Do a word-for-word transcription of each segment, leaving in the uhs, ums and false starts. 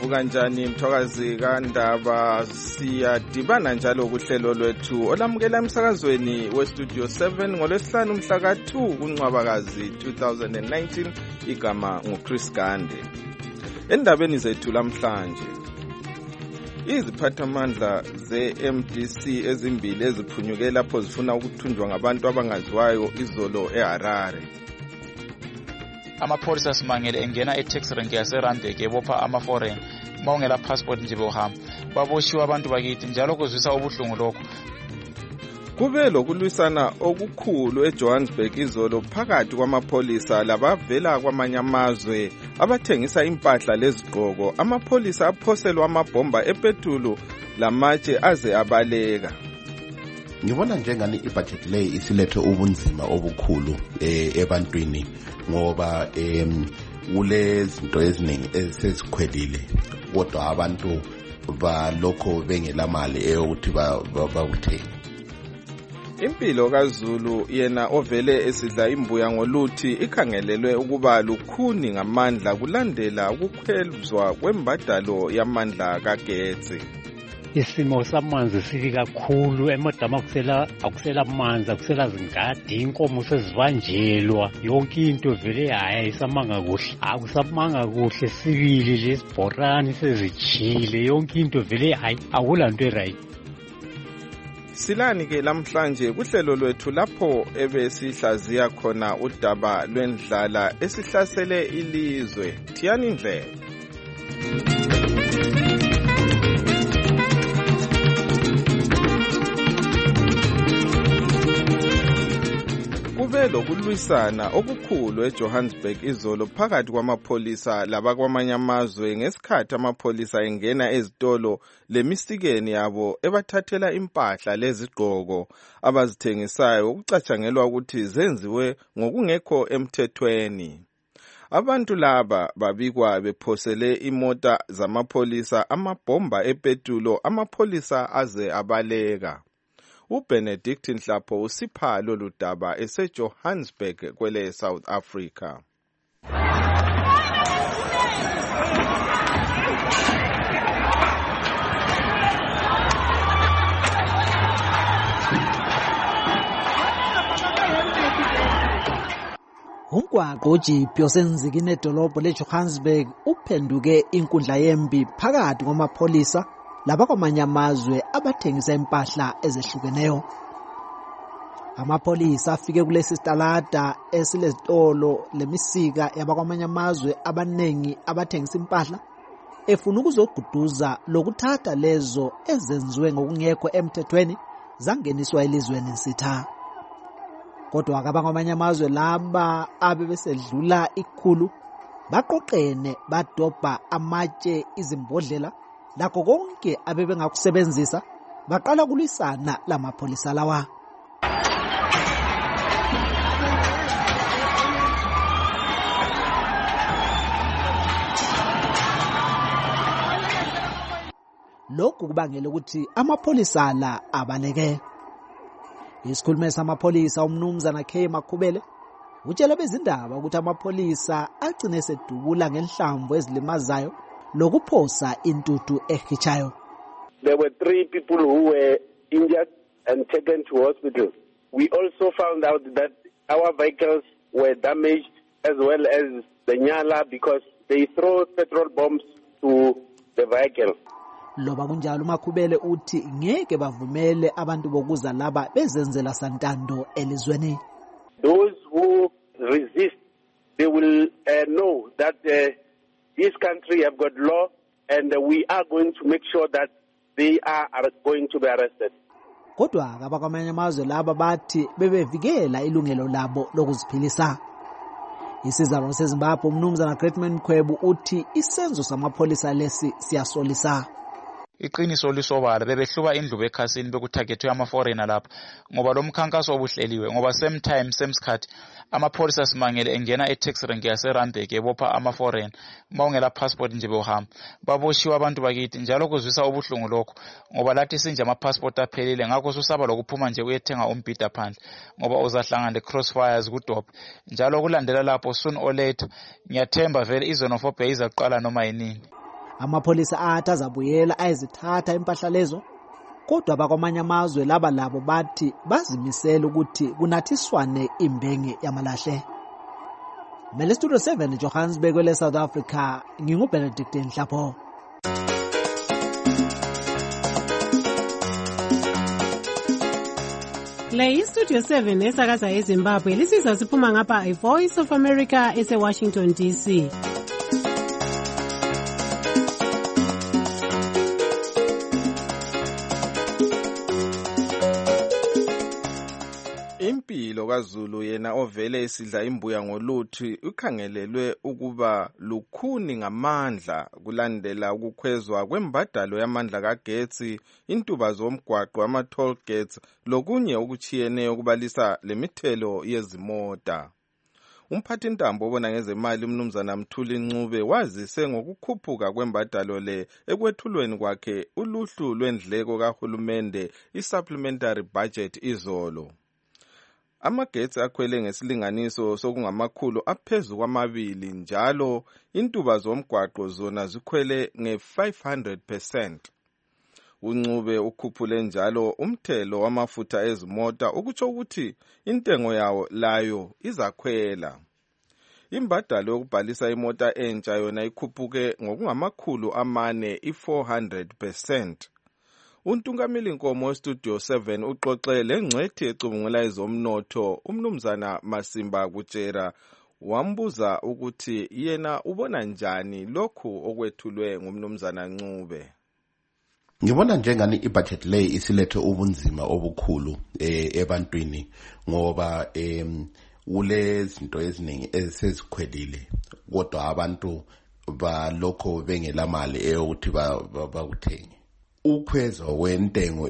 Uvuka njani mthwakazi kaNdaba, siyadibana njalo kuhlelo lwethu olamukela emsakazweni westudio seven ngolwesihlanu mhla ka two kuNcwabakazi two thousand nineteen. Igama nguChris Gande. Endabeni zethu lamhlanje, iziphathamandla ze-M D C ezimbili eziphunyuke lapho zifuna ukuthunjwa ngabantu abangaziwayo izolo eHarare. Amapholisa simangele engena e-taxi rank yaseRandek ebopha ama-foreign mawungela passport nje bohamba. Baboshiwe abantu bakithi njalo kuzwisa ubuhlungu lokho. Kube lokulwisana okukhulu eJohannesburg izolo phakathi kwamapholisa labavela kwamanye amazwe abathengisa impahla lezigqoko. Amapholisa aphoselwa amabhomba epetulu lamatshe aze abaleka. Ngibona njengani ibudget le isilethe ubunzima obukhulu eh, ebantwini ngoba em kulezinto eziningi esezikhwelile kodwa abantu balokho bengela mali eyokuthi bakuthenge. Impilo kaZulu yena ovele esidla imbuya ngoluthi ikhangelelwe ukuba lukhuni ngamandla kulandela ukukhwelzwa kwembadalo yamandla kagetsi. Isimo samanzi sibi kakhulu, emadamu akusela akusela amanzi, akusela zingadi, inkomo sezivanjelwa, yonke into vele hayi isamanga kuhle. Akusamanga kuhle, sibili lesibhorani sezijile, yonke into vele hayi akulanto eright. Silani ke lamhlanje kuhlelo lwethu lapho ebesihlaziya khona udaba lwendlala esihlasele ilizwe. Thiyani Ndlela. Kube lokulwisana okukhulu eJohannesburg izolo phakathi kwamapholisa labakwamanye amazwe ngesikhathi amapholisa engena ezitolo lemisikeni yabo ebathathela impahla lezigqoko abazithengisayo ukucatshangelwa ukuthi zenziwe ngokungekho emthethweni. Abantu laba babikwa bephosele imota zamapholisa amabhomba epetulo, amapholisa aze abaleka. uBenedict Nhlapho usipha lolu daba eseJohannesburg kwele South Africa. Umgwaqo ojiphi osenzikini edolobho leJohannesburg uphenduke inkundla yempi phakathi kwamapholisa labakwamanye amazwe abathengisa impahla ezehlukeneyo. Amapholisa afike kulesi sitalada esilezitolo lemisika yabakwamanye amazwe abanengi abathengisa impahla efuna ukuzoguduza lokuthatha lezo ezenziwe ngokungekho emthethweni zangeniswa elizweni nsitha. Kodwa abakwamanye amazwe laba abebesedlula ikhulu baqoqene badobha amatshe izimbodlela lakho konke abebengakusebenzisa baqala kulwisana lamapholisa lawa. Lokhu kubangela ukuthi amapholisa la abaleke. Isikhulumi samapholisa umnumzana K Makhubele utshela bezindaba ukuthi amapholisa agcine sedubula ngenhlamvu ezilimazayo lokuphosa intutu ehichayo. There were three people who were injured and taken to hospital. We also found out that our vehicles were damaged as well as the Nyala because they throw petrol bombs to the vehicle. Loba kunjalo Makhubele uthi ngeke bavumele abantu bokuza laba bezenzela santando elizweni. Those who resist, they will uh, know that uh, this country have got law and uh, we are going to make sure that they are, are going to be arrested. Kodwa abakwamanye amazwe laba bathi bebevikela ilungelo labo lokuziphilisa. Isizalo seZimbabwe umnumzana Greatman Khwebu uthi isenzo samapholisa lesi siyasolisa. Iqiniso lisobala bebehluba indlu bekhasini bekuthagethe ama-foreigner lapha ngoba lo mkhankaso obuhleliwe ngoba same time same sikhathi amapholisa simangele engena e-taxi rank yaseRandek ebopha ama-foreign mawungela passport nje bohamba. Baboshiwe abantu bakithi njalo kuzwisa ubuhlungu lokho ngoba lathi sinje ama-passport aphelile ngakho susaba lokuphuma nje uyethenga umbhida phandle ngoba uzahlangana le-crossfires kudobha njalo kulandela lapho soon or later ngiyathemba vele izone of obey izaqala noma yinini. Amapholisa athi azabuyela ayezithatha impahla lezo, kodwa abakwamanye amazwe laba labo bathi bazimisela ukuthi kunathiswane imbenge yamalahle. Mele Studio seven Johannesburg le South Africa, nginguBenedict Nhlapho. Le Studio seven esakaza eZimbabwe lisiza siphuma ngapha iVoice of America ese Washington D C. Impilo kaZulu yena ovele esidla imbuya ngoluthi ukhangelelwe ukuba lukhuni ngamandla kulandela ukukhwezwa kwembadalo yamandla kagetsi, intuba zomgwaqo ama toll gates lokunye okuchiyeneyo kubalisa lemithelo yezimota. Umphathi ntambo obona ngezemali umnumzana Mthuli Ncube wazise ngokukhuphuka kwembadalo le ekwethulweni kwakhe uluhlu lwendleko kahulumende i-supplementary budget izolo. Amagetsi akhwele ngesilinganiso sokungamakhulu aphezu kwamabili njalo intuba zomgwaqo zona zikhwele nge-five hundred percent. Uncube ukhuphule njalo umthelo wamafutha ezimota ukutsho ukuthi intengo yawo layo izakhwela. Imbadalo yokubhalisa imota entsha yona ikhuphuke ngokungamakhulu amane i-four hundred percent. Untungameli Nkomo weStudio seven uxoxe lengcwethi ecubungula ezomnotho umnumzana Masimba Kutshera wambuza ukuthi yena ubona njani lokhu okwethulwe ngumnumzana Ncube. Ngibona njengani ibudget le isilethe ubunzima obukhulu eh, ebantwini ngoba em ulezinto eziningi ezisezikhwelile kodwa abantu balokho bengela mali eyokuthi bakuthenge. Ukhwezo wentengo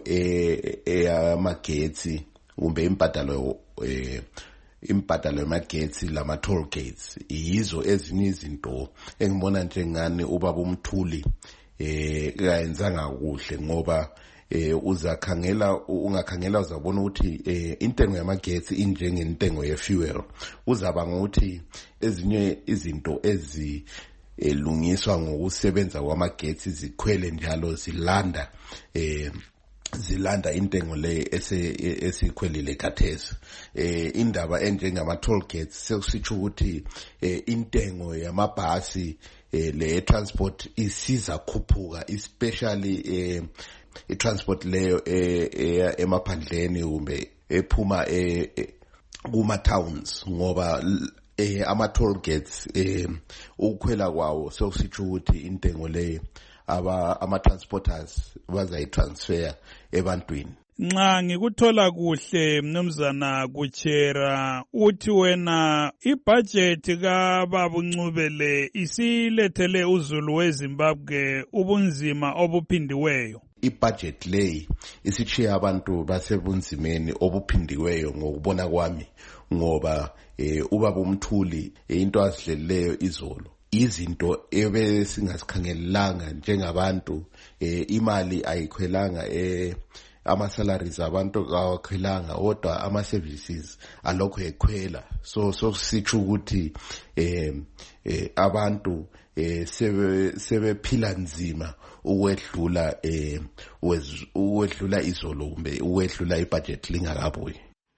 eyamagetsi kumbe imbadalo eh imbadalo yamagetsi lama toll gates yizo ezinye izinto engibona njengani ubaba uMthuli eh kayenzanga kuhle ngoba eh uzakhangela ungakhangela uzabona ukuthi eh intengo yamagetsi injengentengo yefuel uzaba ngokuthi ezinye izinto ezi elungiswa ngokusebenza kwamagetsi zikhwele njalo zilanda eh zilanda intengo le esikhwelile khathesi. Eh indaba enjengama toll gates sekusitsho ukuthi eh intengo yamabhasi eh le transport isiza khuphuka especially eh i transport leyo eh emaphandleni kumbe ephuma eh kuma towns ngoba eh ama toll gates eh ukukhwela kwawo sokusitsho ukuthi intengo le aba ama transporters bazayitransfer ebantwini. Nxa ngikuthola kuhle mnumzana Kutshera uthi wena ibudget kaBaba uNcube le isilethele uZulu weZimbabwe ubunzima obuphindiweyo. Ibudget le isichiya abantu basebunzimeni obuphindiweyo ngokubona kwami ngoba eh ubaba uMthuli into asidleleyo izolo izinto ebesingasikhangelanga njengabantu eh imali ayikhwelanga eh ama salaries abantu kawakhwelanga kodwa ama services alokho ekhwela so so sithu ukuthi eh abantu eh sebe sebephila nzima ukwedlula eh ukwedlula izolo kumbe ukwedlula ibudget lingakabuyi.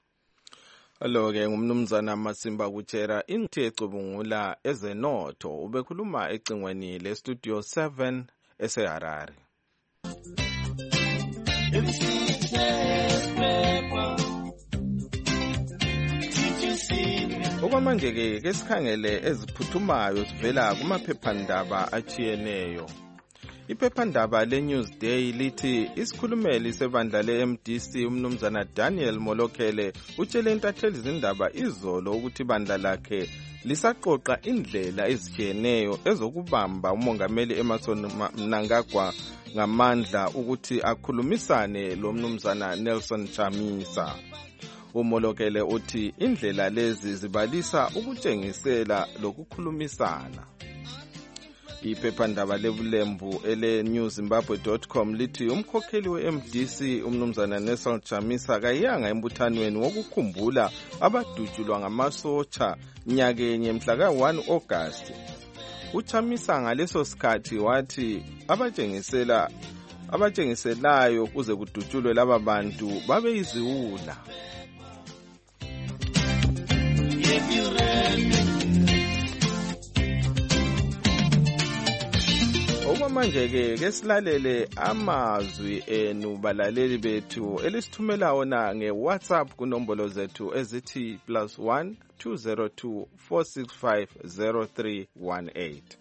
Allo ke ngumnumzana Masimba Kutshera inthi ecubungula ezenotho ubekhuluma ecingweni le Studio seven eseHarare. Okwamanje ke kesikhangele eziphuthumayo sivela kumaphephandaba achiyeneyo. Iphephandaba leNewsday lithi isikhulumeli sebandla le-M D C umnumzana Daniel Molokele utshele intatheli zindaba izolo ukuthi ibandla lakhe lisaqoqa indlela ezitshiyeneyo ezokubamba umongameli Emmerson Mnangagwa ngamandla ukuthi akhulumisane lo mnumzana Nelson Chamisa. Umolokele uthi indlela lezi zibalisa ukutshengisela lokukhulumisana. Iphephandaba lebulembu ele new zimbabwe dot com lithi umkhokheli we-M D C umnumzana Nelson Chamisa kayanga embuthanweni wokukhumbula abadutshulwa ngamasotsha nyakenye mhla ka one August. uChamisa ngaleso sikhathi wathi abatshengisela abatshengiselayo kuze kudutshulwe laba bantu babe iziwula. Okwamanje-ke ke silalele amazwi enu balaleli bethu elisithumela wona nge-WhatsApp kunombolo zethu ezithi plus one two zero two four six five zero three one eight.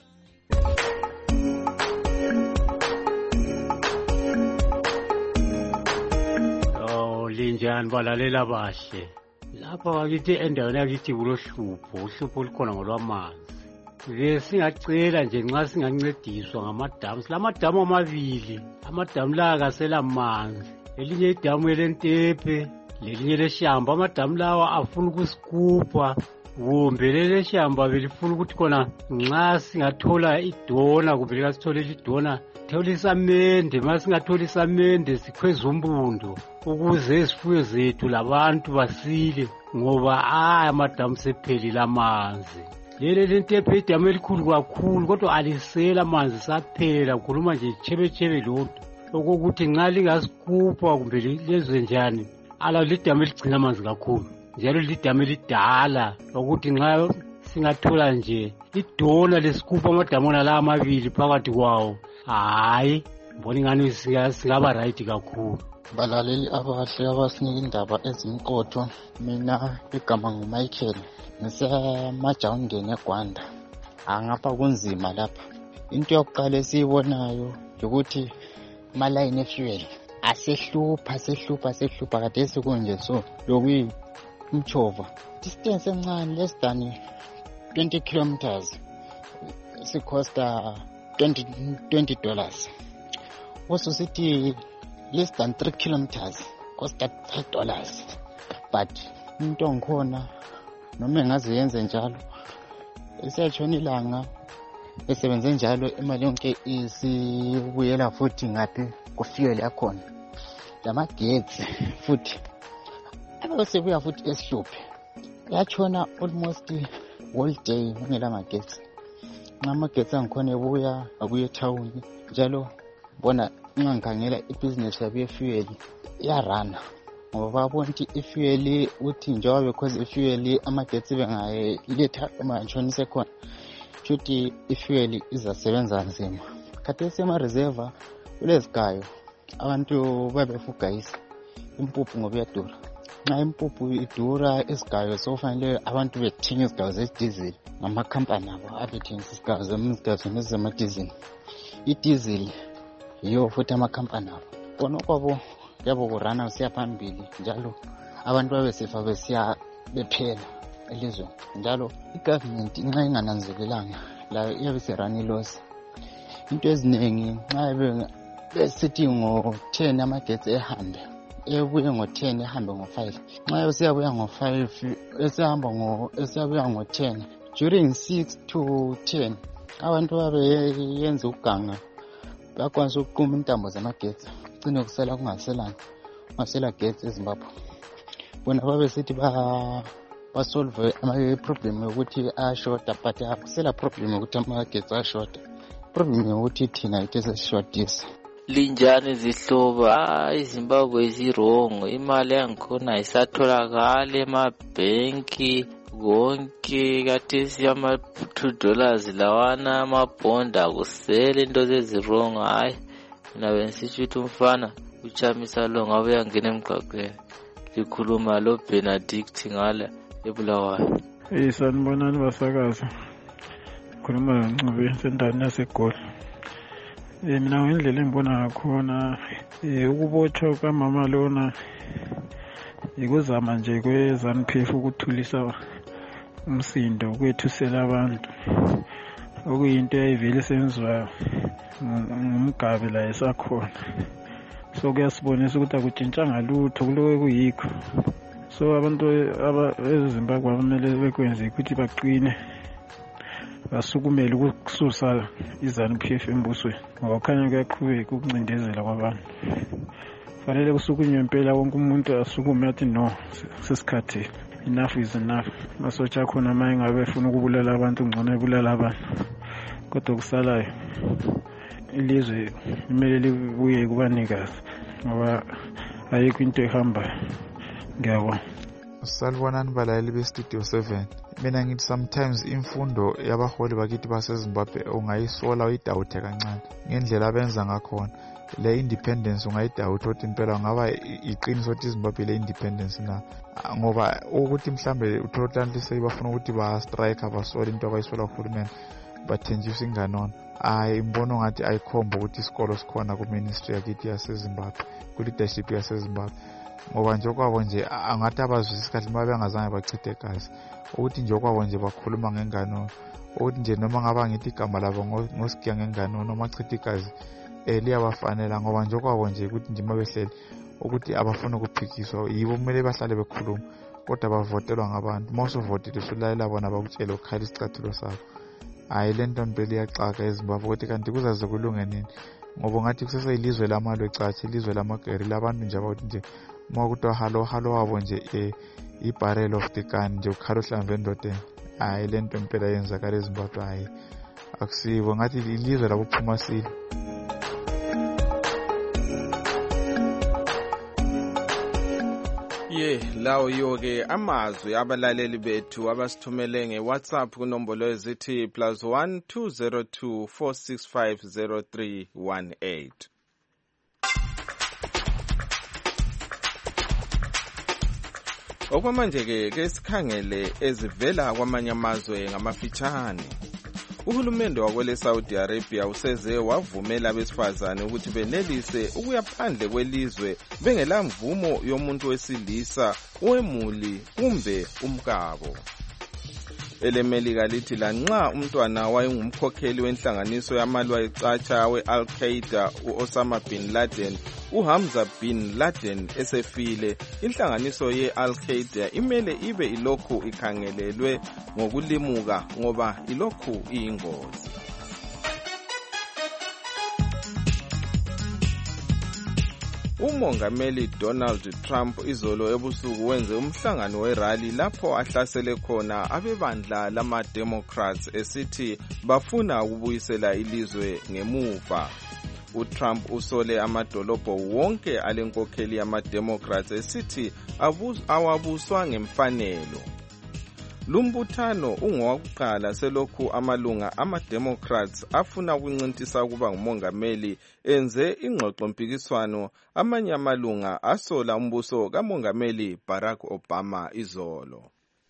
Oh linjani balalela bahle. Lapha wakithi endaweni yakithi kulohlupho, uhlupho olukhona ngolwamanzi. Ke singacela nje nxa singancediswa ngamadamu. Silamaadamu amabili. Amadamu la akasela manzi. Elinye idamu elentepe, lelinye leshamba. Amadamu lawa afuna ukusikupha. Kumbe leleshamba belifuna ukuthi khona nxa singathola idona kumbe likasithole idona, thola isamende, masingathola isamende sikhweza umbundo ukuze izifuyo zethu labantu basile ngoba ah amadamu sephelile amanzi. Lele lentepe idamu elikhulu kakhulu kodwa alisela amanzi saphela, kukhuluma nje chebe chebe lodwa okuthi nxa lingasikupha kumbe lenze njani ala lidamu eligcina amanzi kakhulu. Njalo lidamu elidala ukuthi nxa singathola nje idona lesikupha amadamu la amabili phakathi kwawo, hayi mbona ingani singaba right kakhulu. Balaleli abahle abasinika indaba ezimqotho, mina igama nguMichael ngisemajawundeni eGwanda. Angapha kunzima lapha. Into yokuqala esiyibonayo ukuthi amalayini efuel asehlupha sehlupha sehlupha kade sekunje so lokuyi umchova distance encane less than twenty kilometers sikosta twenty twenty dollars. Also city less than three kilometers cost five dollars. But into ngikhona noma engaze yenze njalo esiyatshona ilanga esebenze njalo imali yonke isibuyela futhi ngathi kufuel yakhona. Lamagetsi futhi abasebuya futhi esihluphe yatshona almost all day ngela magetsi. Ngamagetsi angikhona ebuya abuye town njalo bona ngikhangela ibusiness yabo yefuel iyarana ngoba babona ukuthi ifuel uthi njengoba because ifuel amagetsi bengayiletha amantshonise khona futhi ifuel izasebenza nzima. Kade sema reserve kulezikayo abantu babefugayisa impuphu ngoba iyadura. Nxa impuphu idura isigayo sofanele abantu bethenga isigayo zedizili ngamakhampani abo abethengisa isigayo zemizigayo nezamadiesel. Idiesel yiyo futhi amakhampani abo bona kwabo yabo kurana usiya phambili njalo abantu babesefa besiya bephela elizwe. Njalo igovernment nxa ingananzelelanga la iyabe serani loss. Into eziningi nxa besithi ngo ten amagetsi ehambe ebuye ngo ten ehambe ngo five. Nxa usiyabuya ngo five esihamba ngo esiyabuya ngo ten during six to ten abantu babe yenza uganga bakwanisa ukuquma intambo zamagetsi cine kusela kungaselanga ngasela getsi eZimbabwe. Bona babe sithi ba basolve ama problem ukuthi ashota but akusela problem ukuthi amagetsi ashota. Problem ukuthi thina it is a shortage. Linjani zihloba iZimbabwe izirongo, imali yangikhona isatholakala emabhenki konke kade siyama two dollars lawana amabhonda kusele into zezirongo. Hayi mina bensithi umfana uChamisa lo ngabe yangena emgqaqweni likhuluma lo Benedict ngala eBulawayo. Eh sanibonani basakaza khuluma ngicube sendaweni yaseGoli. Eh mina ngendlela engibona ngakhona eh ukubotshwa kwamama lona ikuzama nje kweZANU P F ukuthulisa umsindo kwethusela abantu okuyinto eyivele senziwa ngumgabe la esakhona. So kuyasibonisa ukuthi akutshintshanga lutho kuloke kuyikho. So abantu eZimbabwe kumele bekwenze ukuthi baqine basukumele ukususa iZANU P F embusweni ngoba khanya kuyaqhubeka ukuncindezela kwabantu. Fanele kusukunywe impela wonke umuntu asukume athi no sesikhathi enough is enough. Masotsha khona manje ngabe efuna ukubulala abantu ngcono ebulala abantu kodwa kusalayo ilizwe kumele libuye kubanikazi ngoba ayikho into ehambayo. Ngiyabona. Salibonani balaleli bestudio seven. Mina ngithi sometimes imfundo yabaholi bakithi baseZimbabwe ungayisola uyidawuthe kancane ngendlela abenza ngakhona. Le independence ungayidawutha ukuthi impela ngaba iqiniso ukuthi iZimbabwe le independence na ngoba ukuthi mhlambe uThotlanti seyibafuna ukuthi ba strike abasola into abayisola kuhulumeni bathenjisa inganono. Hayi imbono ngathi ayikhomba ukuthi isikolo sikhona ku ministry yakithi yaseZimbabwe ku leadership yaseZimbabwe ngoba nje kwabo nje angathi abazwisisa kahle uma bengazange bachithe gazi ukuthi nje kwabo nje bakhuluma ngenganono ukuthi nje noma ngaba ngithi igama labo ngosigiya ngenganono noma chithe igazi eliyabafanela ngoba nje kwabo nje ukuthi nje mabehleli ukuthi abafuna ukuphikiswa yibo kumele bahlale bekhuluma kodwa bavotelwa ngabantu mase uvotile usulayela bona bakutshela ukhala isicathulo sakho. Hayi lento mpela iyaxaka eZimbabwe ukuthi kanti kuzaze kulunge nini ngoba ngathi kusese ilizwe lamalwe ecathi ilizwe lamageri labantu nje abathi nje uma kuthiwa halo halo wabo nje eh i-barrel of the gun nje ukhala uhlambe endodeni. Hayi lento mpela yenzakala eZimbabwe hayi akusibo ngathi ilizwe lakuphuma sile. Ye lawo yoke amazwi abalaleli bethu abasithumele ngeWhatsApp kunombolo ezithi plus one two zero two four six five zero three one eight. Okwamanje ke ke sikhangele ezivela kwamanye amazwe ngamafitshane. Uhulumende wakwele Saudi Arabia useze wavumela abesifazane ukuthi benelise ukuya phandle kwelizwe bengela mvumo yomuntu wesilisa wemuli kumbe umkabo. Elemelika lithi lanxa umntwana wayengumkhokheli wenhlanganiso yamalwa ecatsha we-Al-Qaeda u-Osama bin Laden uHamza bin Laden esefile, inhlanganiso ye-Al-Qaeda imele ibe ilokhu ikhangelelwe ngokulimuka ngoba ilokhu iyingozi. Umongameli Donald Trump izolo ebusuku wenze umhlangano werally lapho ahlasele khona abebandla lama-Democrats esithi bafuna ukubuyisela ilizwe ngemuva. uTrump usole amadolobho wonke alenkokheli yama-Democrats esithi awabuswa ngemfanelo. Lumbuthano ungowakuqala selokhu amalunga ama-Democrats afuna ukuncintisa ukuba ngumongameli enze ingxoxo mpikiswano amanye amalunga asola umbuso kamongameli Barack Obama izolo.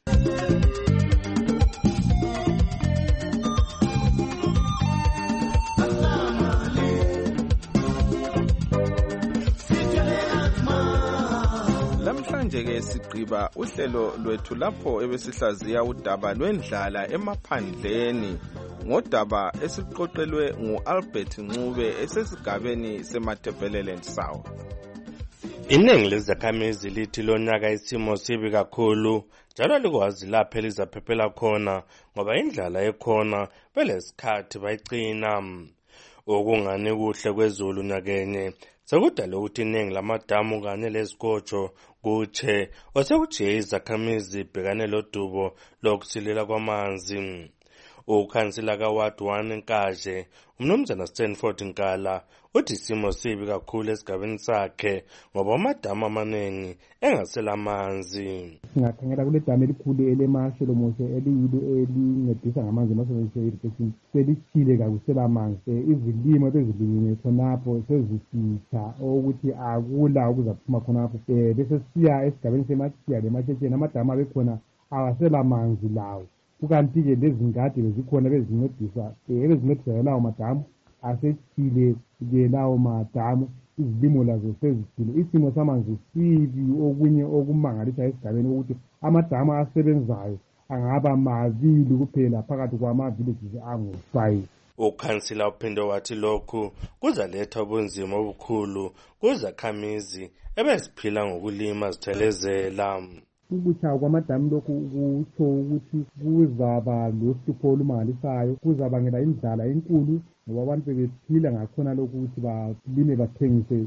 Namhlanje ke sigqiba uhlelo lwethu lapho ebesihlaziya udaba lwendlala emaphandleni ngodaba esiqoqelwe nguAlbert Ncube esesigabeni seMatabeleland South. Iningi lezakhamizi lithi lonyaka isimo sibi kakhulu njalo likwazi lapho elizaphephela khona ngoba indlala ekhona belesikhathi bayicina. Okungani kuhle kwezulu nyakenye sekudala ukuthi iningi lamadamu kanye lezikotsho kutshe osekujiye izakhamizi ibhekane lodubo lokusilela kwamanzi. Ukhansila kaWard one Nkaje umnumzana Stanford Nkala uthi isimo sibi kakhulu esigabeni sakhe ngoba amadamu amaningi engasela amanzi. Singakhangela kule damu elikhulu eleMashelo Moshe eliyilo elincedisa ngamanzi masebenzise irrigation selichile kakusela amanzi. Izilimo bezilimiwe khonapho sezisitha ukuthi akula okuzaphuma khonapho. Bese siya esigabeni seMachiya leMashesheni amadamu abekhona awasela amanzi lawo. Kukanti-ke lezingadi bezikhona bezincedisa ebezincedisa lawo madamu asechile-ke lawo madamu izilimo lazo sezithile. Isimo samanzi sibi okunye okumangalisa esigabeni ukuthi amadamu asebenzayo angaba mabili kuphela phakathi kwama-villages angu-five. Ukhansila uphinde wathi lokhu kuzaletha ubunzima obukhulu kuzakhamizi ebeziphila ngokulima zithelezela. Ukuchaya kwamadamu lokhu kutsho ukuthi kuzaba lohlupho olumangalisayo, kuzabangela indlala enkulu ngoba abantu bebephila ngakhona lokuthi balime bathengise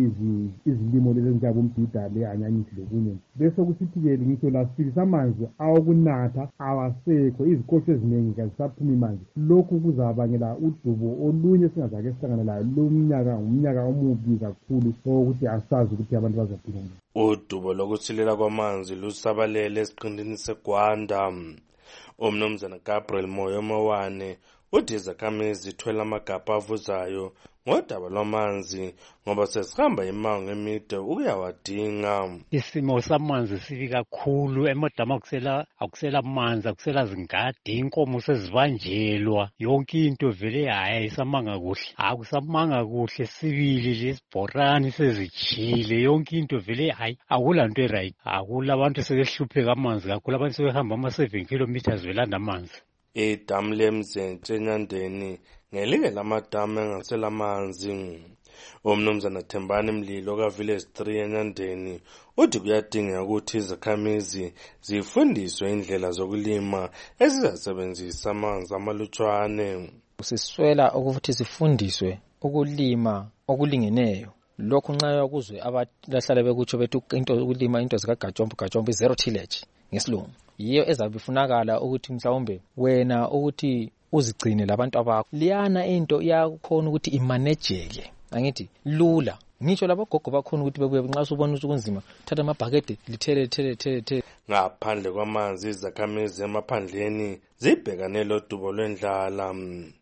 izilimo lezi ezinjabo umbhida le-anyanyisi lokunye. Bese kusithi-ke ngitsho lasifikisa amanzi awokunatha awasekho, izikotsho eziningi kazisaphumi manzi. Lokhu kuzabangela udubo olunye singazake sihlangane layo lomnyaka ngumnyaka omubi kakhulu ukuthi asazi ukuthi abantu bazaphila njani. Udubo lokusilela kwamanzi lusabalele esiqintini seGwanda. Umnumzana Gabriel Moyo Mawane uthi izakhamizi zithwele amagabha avuzayo ngodaba lwamanzi ngoba sesihamba imango emide ukuyawadinga. Isimo samanzi sibi kakhulu, emadamu akusela akusela amanzi, akusela zingadi, inkomo sezibanjelwa, yonke into vele hayi isamanga kuhle. Akusamanga kuhle, sibili lesibhorani sezijile, yonke into vele hayi akula nto right. Akula abantu sebehlupheka amanzi kakhulu, abantu sebehamba ama seven kilometers velanda amanzi. Idamu leMzentshe eNyandeni ngelinye lamadamu engasela amanzi. Umnumzana Thembani Mlilo kaVillage three eNyandeni uthi kuyadingeka ukuthi izakhamizi zifundiswe indlela zokulima ezizasebenzisa amanzi amalutshwane. Siswela ukuthi sifundiswe ukulima okulingeneyo. Lokhu nxa yakuzwe abahlala bekutsho bethu into ukulima into zikagajombo gajombo zero tillage ngesilungu. Yiyo ezabifunakala ukuthi mhlawumbe wena ukuthi uzigcine labantu abakho. Liyana into iyakhona ukuthi imanageke. Angithi lula. Ngisho labogogo bakhona ukuthi bebuye nxa usubona ukuthi kunzima thatha amabhakede lithele thele thele thele. Ngaphandle kwamanzi izakhamizi emaphandleni zibhekane lodubo lwendlala.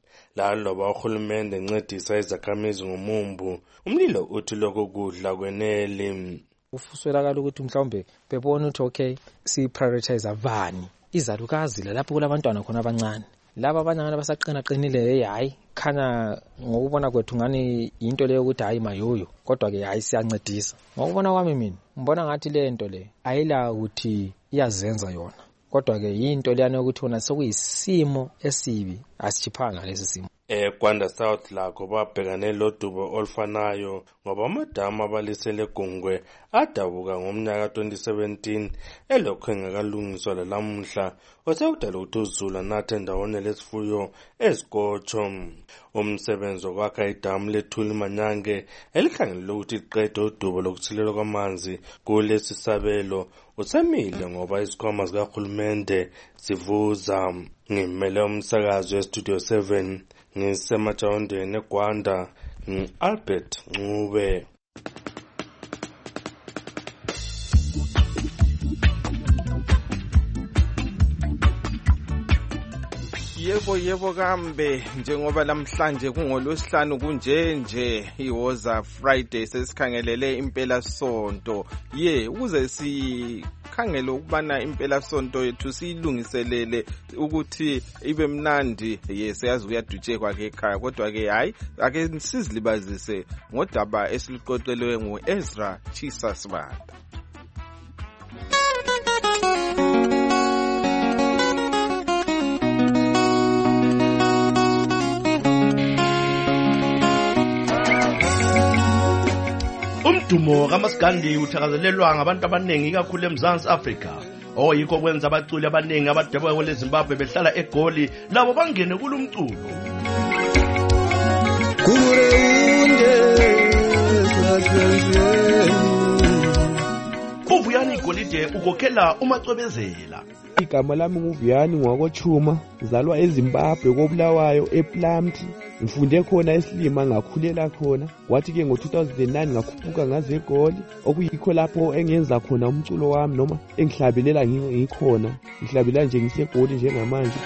Laloba uhulumende encedisa izakhamizi ngomumbu, umlilo uthi lokho kudla kwenele. Ufuswelakala ukuthi mhlawumbe bebona ukuthi okay si prioritize abani izalukazi lapho kulabantwana khona abancane laba abanyana basaqina qinile hey hayi khanya ngokubona kwethu ngani into leyo ukuthi hayi mayoyo kodwa ke hayi siyancedisa. Ngokubona kwami mina ngibona ngathi le nto le ayila ukuthi iyazenza yona, kodwa ke into leyana ukuthi wona sekuyisimo esibi asichiphanga lesi simo. eGwanda South lakho babhekane lodubo olufanayo ngoba amadamu abalisele Gungwe adabuka ngomnyaka twenty seventeen elokho engakalungiswa lalamhla osekudala ukuthi uZulu nathe ndawonye lesifuyo ezikotsho. Umsebenzi wokwakha idamu leThuli Manyange elikhangelele ukuthi liqede udubo lokuthilelwa kwamanzi kulesi sabelo usemile ngoba isikhwama zikahulumende zivuza. Ngimele umsakazo weStudio seven ngisemajawondeni eGwanda ngi-Albert Ncube. Yebo yebo kambe njengoba namhlanje kungolwesihlanu kunje nje iwoza Friday sesikhangelele impela sonto ye ukuze sikhangele ukubana impela sonto yethu siyilungiselele ukuthi ibe mnandi ye siyazi uyadutshekwa ke ekhaya kodwa ke hayi ake sizilibazise ngodaba esiliqoqelwe nguEzra Chisasibanda. Umdumo kaMaskandi uthakazelelwa ngabantu abanengi kakhulu eMzansi Afrika. Oyikho kwenza abaculi abanengi abadabuka kwele Zimbabwe behlala eGoli labo bangene kulumculo. uVuyani Golide ukokhela uMacwebezela. Igama lami nguVuyani ngwakoChuma, ngizalwa eZimbabwe koBulawayo ePlamti. Ngifunde khona eSilima ngakhulela khona. Kwathi ke ngo two thousand nine ngakhuphuka ngaze eGoli, okuyikho lapho engenza khona umculo wami noma engihlabelela ngikhona. Ngihlabela nje ngiseGoli njengamanje.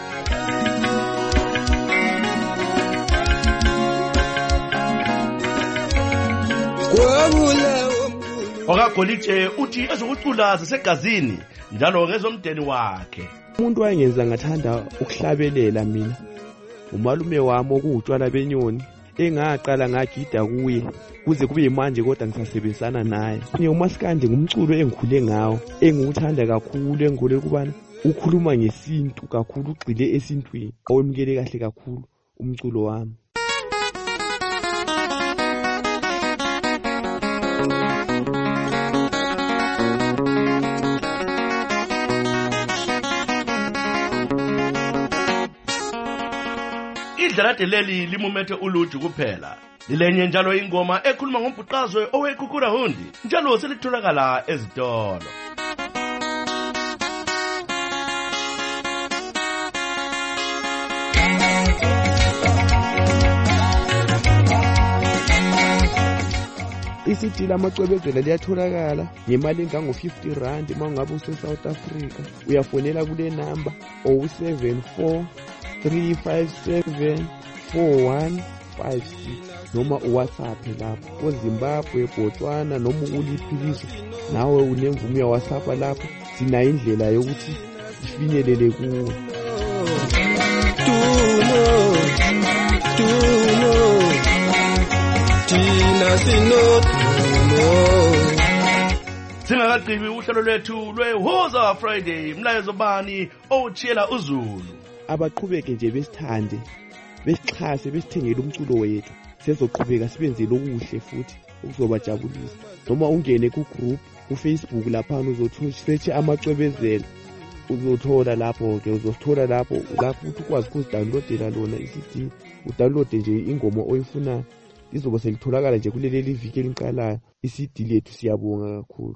OkaGolide uthi ezokucula zisegazini njalo ngezomdeni wakhe. Umuntu wayengenza ngathanda ukuhlabelela mina. Umalume wami okuwutshwala benyoni engaqala ngagida kuye kuze kube manje kodwa ngisasebenzana naye. uMaskandi ngumculo engikhule ngawo engiwuthanda kakhulu engole kubana ukhuluma ngesintu kakhulu, ugcile esintwini. Awemukele kahle kakhulu umculo wami. igalade leli limumethe uluju kuphela. Lilenye njalo ingoma ekhuluma ngombhuqazwe owekukura hundi njalo selitholakala ezitolo. I-C D lamacwebezela liyatholakala ngemali engango fifty rand uma ungabe use-South Africa. Uyafonela kule number zero seven four three five seven four one five six noma uWhatsApp lapho koZimbabwe, Botswana noma uliphiliso nawe unemvumo ya WhatsApp lapho sina indlela yokuthi sifinyelele kuwe. Tuno tuno tina sinotuno. Singakagqibi uhlelo lwethu lweHoza Friday, mlayezo bani owuthiyela uZulu. Abaqhubeke nje besithande, besixhase, besithengele umculo wethu. Sezoqhubeka sibenzele okuhle futhi okuzobajabulisa. Noma ungene ku group ku Facebook lapha uzothola search amacwebezela. Uzothola lapho ke uzothola lapho lapho uthi ukwazi ukuzidownloadela lona i-C D. Udownload nje ingoma oyifuna izobe selitholakala nje kuleli viki eliqalayo. I-C D lethu siyabonga kakhulu.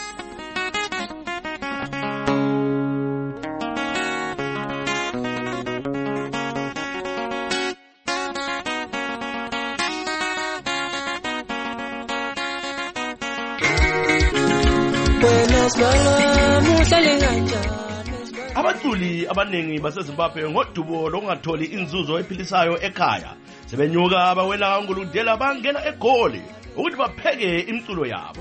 Abaculi abanengi baseZimbabwe ngodubo lokungatholi inzuzo ephilisayo ekhaya sebenyuka abawela nguludela bangena eGoli ukuthi bapheke imculo yabo.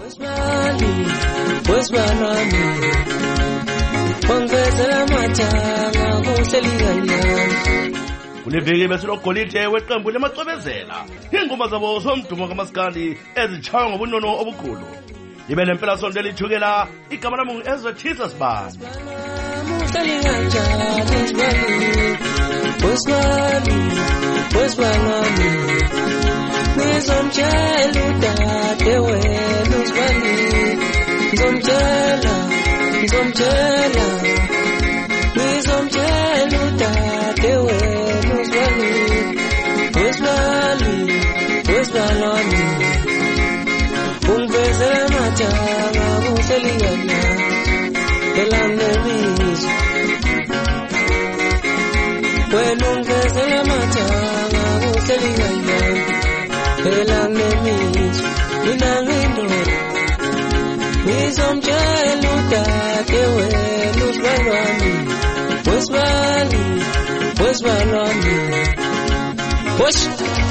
Kuleviki besilogolide weqembu lemacwebezela ingoma zabo zomdumo kaMaskandi ezichaywa ngobunono obukhulu. Ibe lempela sonto elithukela igama lami ngu-Ezra Tisa Sibani. Ngizomtshela udade wena uSibani, ngizomtshela ngizomtshela ngizomtshela udade wena uSibani, uSibani uSibani ungivezela amathanga kuhleliyana elangemizwa wena ungivezela amathanga kuhleliyana elangemizwa mina ngindoda ngizomtshela udade wena uSibani wami uSibani uSibani wami wosh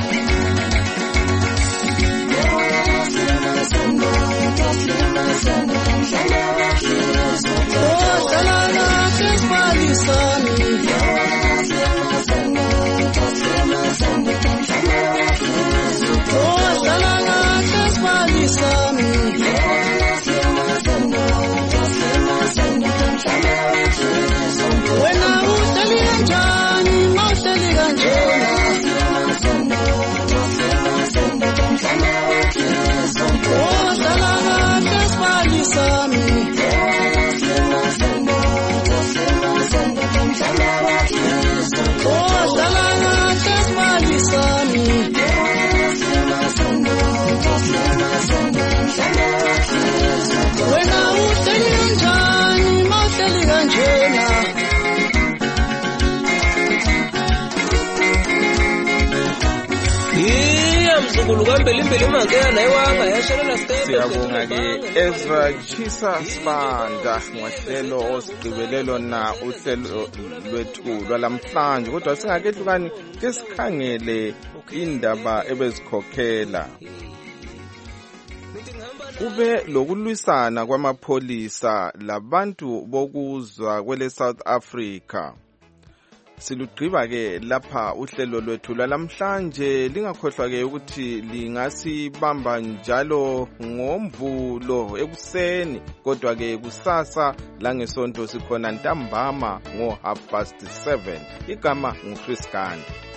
Siyabonga-ke Ezra Tisa Sibanda ngohlelo osigqibelelo na uhlelo lwethu lwalamhlanje. Kodwa singakehlukani ke sikhangele indaba ebezikhokhela. Kube lokulwisana kwamapholisa labantu bokuzwa kwele South Africa. Silugqiba ke lapha uhlelo lwethu lwalamhlanje. Lingakhohlwa ke ukuthi lingasibamba njalo ngomvulo ekuseni, kodwa ke kusasa langesonto sikhona ntambama ngo half past seven. Igama nguChris Gandhi.